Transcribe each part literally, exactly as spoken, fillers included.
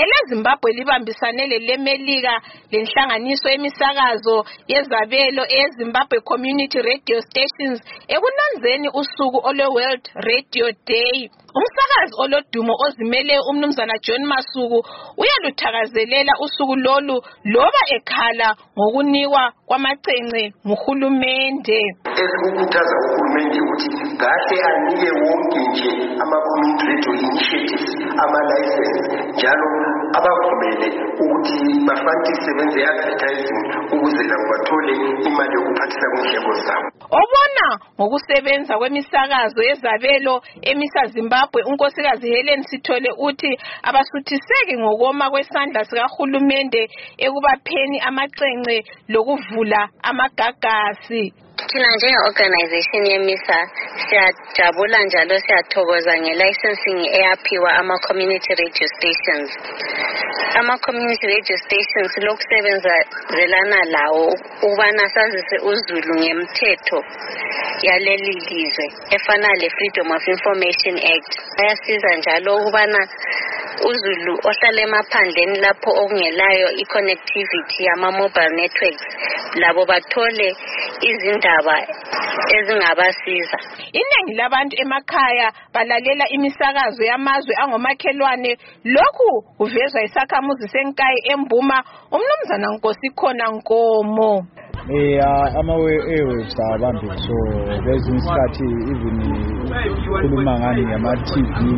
eleZimbabwe libambisane leLemelika lenhlanganiso emisakazo yezabelo eZimbabwe Community Radio Stations ekunanzeni usuku olwe World Radio Day. Umsakazi olodumo ozimele umnumzana John Masuku uyaluthakazelela usuku lolu loba ekhala ngokunikwa kwamacence nguhulumende. Esikukhuthaza uhulumende ukuthi kahle anike wonke nje ama-community radio initiatives ama-license njalo abavumele ukuthi bafanele isebenze advertising ukuze labo bathole imali yokuphathisa kwindleko zabo. Obona ngokusebenza kwemisakazo yezabelo emisa Zimbabwe unkosikazi Helen Sithole uthi abasuthiseki ngokoma kwesandla sikahulumende ekubapheni amacence lokuvula amagagasi. Thina njenge-organization yemisa siyajabula njalo siyathokoza nge-licensing eyaphiwa ama-community radio stations. Ama-community radio stations lokusebenza zelana lawo ukubana sazise uZulu ngemthetho yaleli lizwe efana le-Freedom of Information Act. Ayasiza njalo ukubana uZulu ohlala emaphandleni lapho okungelayo i-connectivity yama-mobile networks labo bathole izindaba ezingabasiza. Iningi labantu emakhaya balalela imisakazo yamazwe angomakhelwane. Lokhu kuvezwa isakhamuzi senkayi eMbuma umnumzana Nkosikhona Nkomo. Eh ama airwaves abantu so kwezinye isikhathi even khuluma ngani ngama T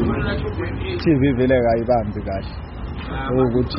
V T V vele kayibambi kahle ukuthi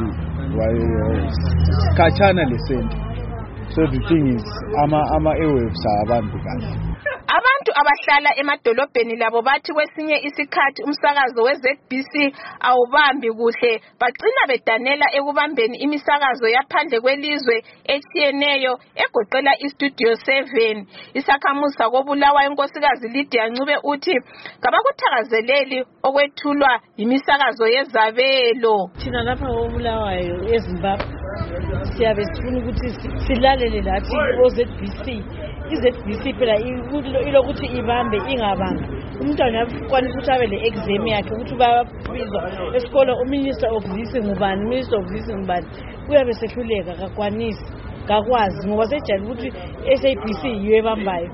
wayisikhatshana lesenti. So the thing is ama ama airwaves abantu kahle. Abantu abahlala emadolobheni labo bathi kwesinye isikhathi umsakazo we Z B C awubambi kuhle bagcina bedanela ekubambeni imisakazo yaphandle kwelizwe etshiyeneyo egoqela iStudio seven. Isakhamuzi sakobulawayo inkosikazi Lydia Ncube uthi kabakuthakazeleli okwethulwa imisakazo yezabelo. Thina lapha obulawayo eZimbabwe siyabe sifuna ukuthi silalele lathi o Z B C. I Z B C phela ilokuthi ibambe ingabanga. Umntwana uyakwanisa ukuthi abe le exam yakhe ukuthi bayabizwa esikole uminister of this ngubani minister of this ngubani uyabe sehluleka akakwanisi kakwazi ngoba sejali ukuthi S A B C yiyo ebambayo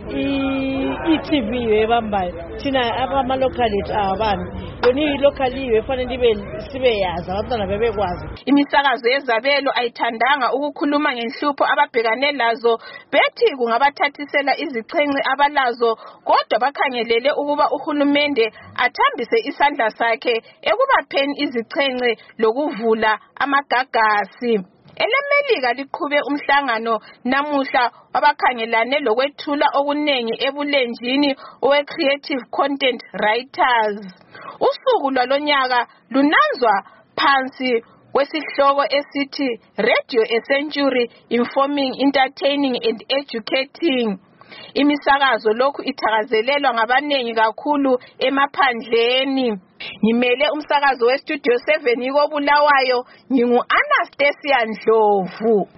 i-T V yiyo ebambayo thina abama locality abami yona i-local yiyo efanele ibe sibe yazi abantwana bebekwazi. Imisakazo yezabelo ayithandanga ukukhuluma ngenhlupho ababhekane lazo bethi kungabathathisela izichence abalazo kodwa bakhangelele ukuba uhulumende athambise isandla sakhe ekubapheni izichence lokuvula amagagasi. ELemelika liqhube umhlangano namuhla wabakhangelane lokwethula okunengi ebulenjini owe creative content writers. Usuku lwalonyaka lunanzwa phansi kwesihloko esithi Radio a Century Informing, Entertaining and Educating. Imisakazo lokhu ithakazelelwa ngabanengi kakhulu emaphandleni. Ngimele umsakazo we Studio seven ikobulawayo ngingu Anastasia Ndlovu.